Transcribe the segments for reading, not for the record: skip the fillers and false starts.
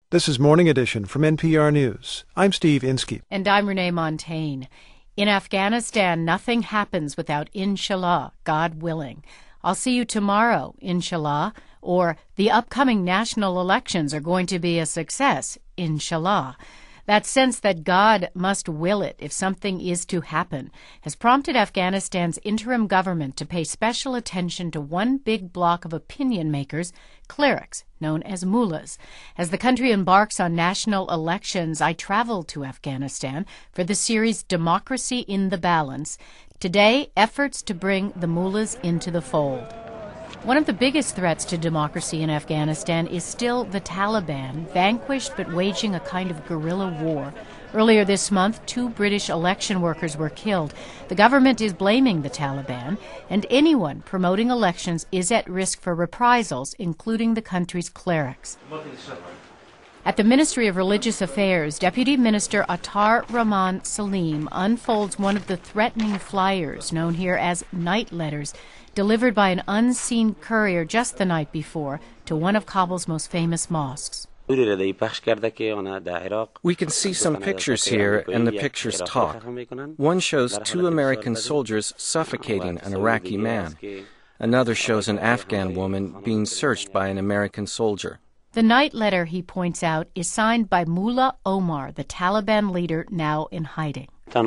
This is Morning Edition from NPR News. I'm Steve Inskeep. And I'm Renee Montagne. In Afghanistan, nothing happens without inshallah, God willing. I'll see you tomorrow, inshallah, or the upcoming national elections are going to be a success, inshallah. That sense that God must will it if something is to happen has prompted Afghanistan's interim government to pay special attention to one big block of opinion makers, clerics, known as mullahs. As the country embarks on national elections, I traveled to Afghanistan for the series Democracy in the Balance. Today, efforts to bring the mullahs into the fold. One of the biggest threats to democracy in Afghanistan is still the Taliban, vanquished but waging a kind of guerrilla war. Earlier this month, 2 British election workers were killed. The government is blaming the Taliban, and anyone promoting elections is at risk for reprisals, including the country's clerics. At the Ministry of Religious Affairs, Deputy Minister Attar Rahman Salim unfolds one of the threatening flyers, known here as night letters, delivered by an unseen courier just the night before to one of Kabul's most famous mosques. We can see some pictures here, and the pictures talk. One shows 2 American soldiers suffocating an Iraqi man. Another shows an Afghan woman being searched by an American soldier. The night letter, he points out, is signed by Mullah Omar, the Taliban leader now in hiding. And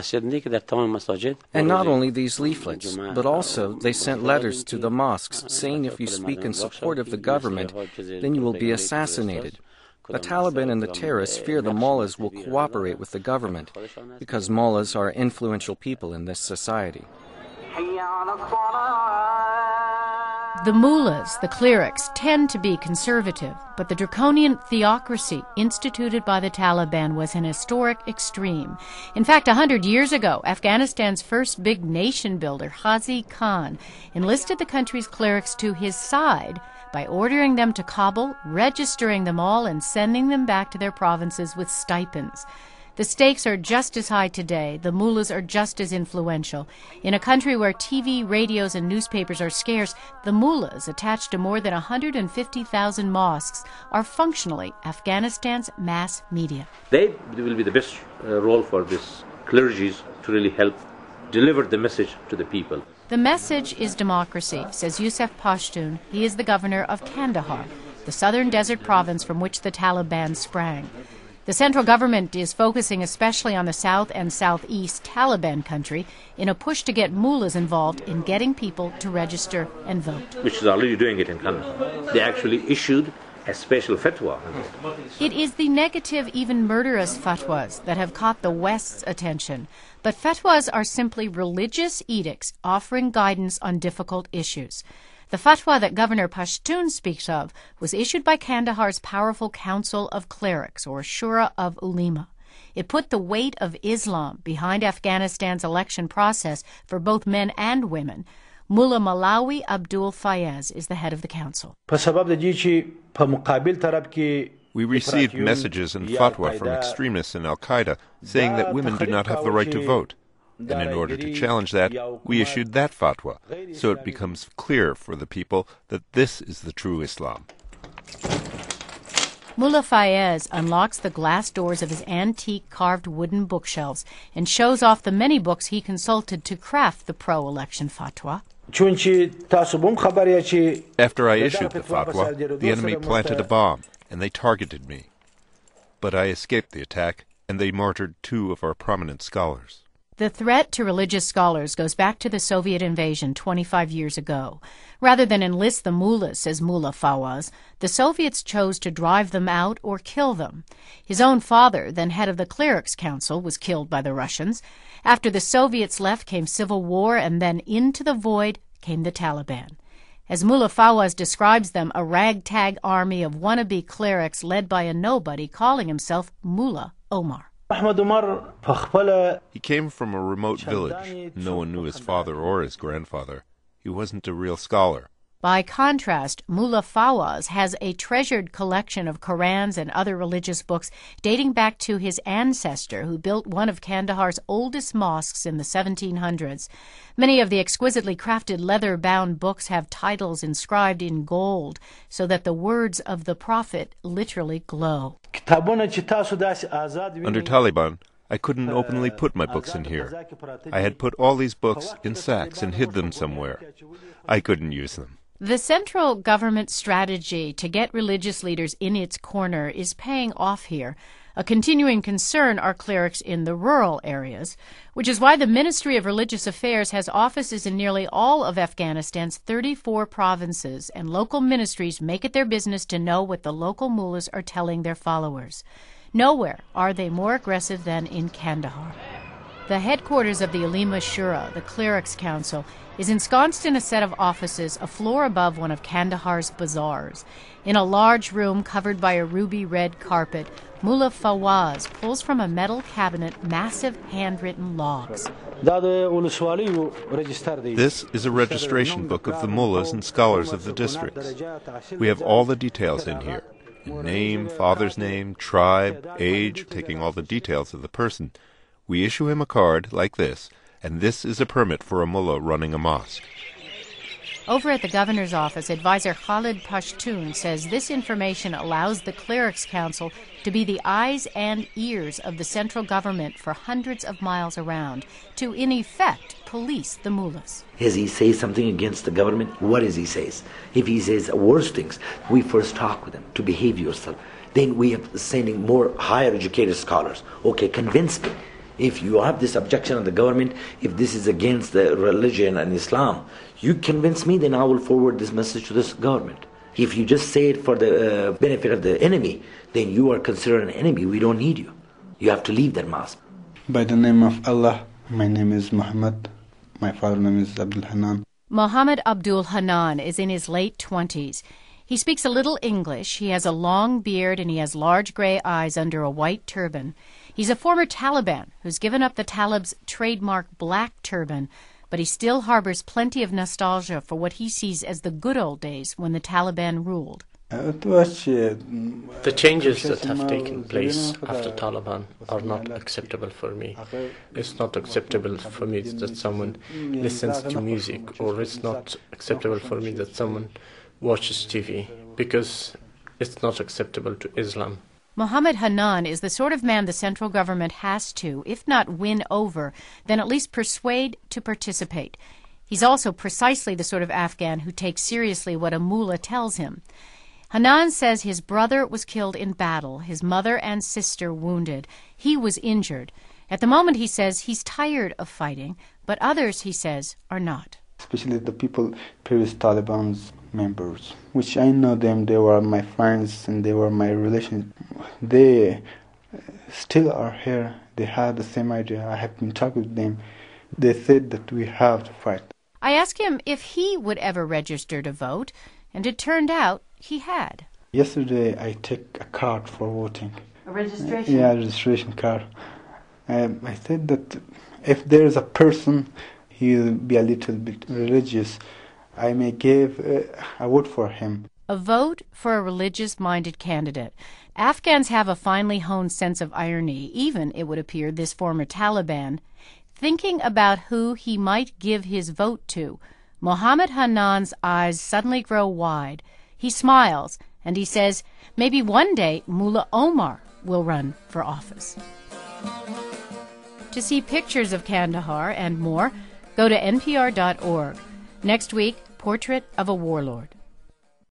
not only these leaflets, but also they sent letters to the mosques saying if you speak in support of the government, then you will be assassinated. The Taliban and the terrorists fear the mullahs will cooperate with the government, because mullahs are influential people in this society. The mullahs, the clerics, tend to be conservative, but the draconian theocracy instituted by the Taliban was an historic extreme. In fact, 100 years ago, Afghanistan's first big nation builder, Ghazi Khan, enlisted the country's clerics to his side by ordering them to Kabul, registering them all, and sending them back to their provinces with stipends. The stakes are just as high today. The mullahs are just as influential. In a country where TV, radios, and newspapers are scarce, the mullahs, attached to more than 150,000 mosques, are functionally Afghanistan's mass media. They will be the best role for this clergies to really help deliver the message to the people. The message is democracy, says Yusuf Pashtun. He is the governor of Kandahar, the southern desert province from which the Taliban sprang. The central government is focusing especially on the south and southeast Taliban country in a push to get mullahs involved in getting people to register and vote. Which is already doing it in Kandahar. They actually issued a special fatwa. It is the negative, even murderous fatwas that have caught the West's attention. But fatwas are simply religious edicts offering guidance on difficult issues. The fatwa that Governor Pashtun speaks of was issued by Kandahar's powerful Council of Clerics, or Shura of Ulema. It put the weight of Islam behind Afghanistan's election process for both men and women. Mullah Malawi Abdul Fayez is the head of the council. We received messages and fatwa from extremists in al-Qaeda saying that women do not have the right to vote. And in order to challenge that, we issued that fatwa, so it becomes clear for the people that this is the true Islam. Mullah Fayez unlocks the glass doors of his antique carved wooden bookshelves and shows off the many books he consulted to craft the pro-election fatwa. After I issued the fatwa, the enemy planted a bomb, and they targeted me. But I escaped the attack, and they martyred 2 of our prominent scholars. The threat to religious scholars goes back to the Soviet invasion 25 years ago. Rather than enlist the mullahs, says Mullah Fawaz, the Soviets chose to drive them out or kill them. His own father, then head of the Clerics Council, was killed by the Russians. After the Soviets left came civil war, and then into the void came the Taliban. As Mullah Fawaz describes them, a ragtag army of wannabe clerics led by a nobody calling himself Mullah Omar. He came from a remote village. No one knew his father or his grandfather. He wasn't a real scholar. By contrast, Mullah Fawaz has a treasured collection of Qurans and other religious books dating back to his ancestor, who built one of Kandahar's oldest mosques in the 1700s. Many of the exquisitely crafted leather-bound books have titles inscribed in gold, so that the words of the Prophet literally glow. Under Taliban, I couldn't openly put my books in here. I had put all these books in sacks and hid them somewhere. I couldn't use them. The central government strategy to get religious leaders in its corner is paying off here. A continuing concern are clerics in the rural areas, which is why the Ministry of Religious Affairs has offices in nearly all of Afghanistan's 34 provinces, and local ministries make it their business to know what the local mullahs are telling their followers. Nowhere are they more aggressive than in Kandahar. The headquarters of the Ulema Shura, the Clerics' Council, is ensconced in a set of offices a floor above one of Kandahar's bazaars. In a large room covered by a ruby-red carpet, Mullah Fawaz pulls from a metal cabinet massive handwritten logs. This is a registration book of the mullahs and scholars of the districts. We have all the details in here. Name, father's name, tribe, age, taking all the details of the person. We issue him a card like this, and this is a permit for a mullah running a mosque. Over at the governor's office, advisor Khalid Pashtun says this information allows the Clerics' Council to be the eyes and ears of the central government for hundreds of miles around, to, in effect, police the mullahs. Does he say something against the government? What does he say? If he says worse things, we first talk with him to behave yourself. Then we are sending more higher educated scholars. Okay, convince me. If you have this objection of the government, if this is against the religion and Islam, you convince me, then I will forward this message to this government. If you just say it for the benefit of the enemy, then you are considered an enemy. We don't need you. You have to leave that mosque. By the name of Allah, my name is Muhammad. My father's name is Abdul Hanan. Muhammad Abdul Hanan is in his late 20s. He speaks a little English, he has a long beard, and he has large gray eyes under a white turban. He's a former Taliban who's given up the Talib's trademark black turban, but he still harbors plenty of nostalgia for what he sees as the good old days when the Taliban ruled. The changes that have taken place after Taliban are not acceptable for me. It's not acceptable for me that someone listens to music, or it's not acceptable for me that someone watches TV, because it's not acceptable to Islam. Muhammad Hanan is the sort of man the central government has to, if not win over, then at least persuade to participate. He's also precisely the sort of Afghan who takes seriously what a mullah tells him. Hanan says his brother was killed in battle, his mother and sister wounded. He was injured. At the moment, he says, he's tired of fighting, but others, he says, are not. Especially the people, previous Taliban's members, which I know them, they were my friends and they were my relations. They still are here. They had the same idea. I have been talking with them. They said that we have to fight. I asked him if he would ever register to vote, and it turned out he had. Yesterday I took a card for voting. A registration? Yeah, a registration card. I said that if there is a person, he will be a little bit religious, I may give a vote for him. A vote for a religious-minded candidate. Afghans have a finely honed sense of irony, even, it would appear, this former Taliban. Thinking about who he might give his vote to, Muhammad Hanan's eyes suddenly grow wide. He smiles, and he says maybe one day Mullah Omar will run for office. To see pictures of Kandahar and more, go to npr.org. Next week, Portrait of a Warlord.